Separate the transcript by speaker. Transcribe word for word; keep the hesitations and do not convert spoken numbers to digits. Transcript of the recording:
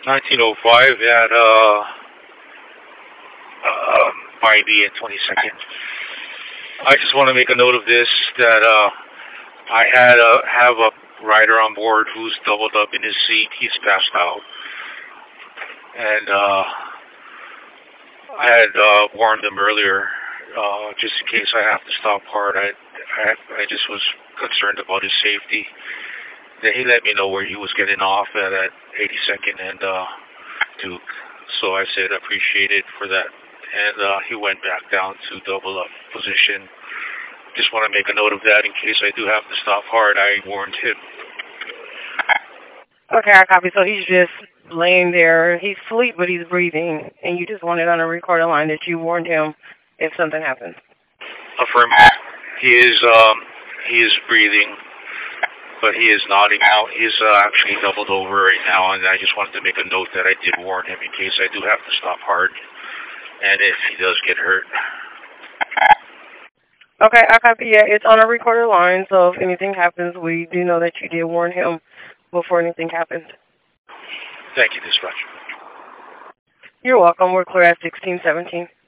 Speaker 1: nineteen oh five at uh, uh, Bybee and twenty-second. I just want to make a note of this that uh, I had a have a rider on board who's doubled up in his seat. He's passed out, and uh, I had uh, warned him earlier, uh, just in case I have to stop hard. I, I I just was concerned about his safety. Then he let me know where he was getting off at at eighty-second and uh, Duke. So I said appreciate it for that, and uh, he went back down to double up position. Just want to make a note of that in case I do have to stop hard. I warned him.
Speaker 2: Okay, I copy. So he's just laying there. He's asleep, but he's breathing, and you just wanted on a recorded line that you warned him if something happens.
Speaker 1: Affirm. He is um he is breathing, but he is nodding out. He's uh, actually doubled over right now, and I just wanted to make a note that I did warn him in case I do have to stop hard, and if he does get hurt.
Speaker 2: Okay, I copy. Yeah, it's on a recorded line, so if anything happens, we do know that you did warn him before anything happened.
Speaker 1: Thank you, dispatcher.
Speaker 2: You're welcome. We're clear at sixteen seventeen.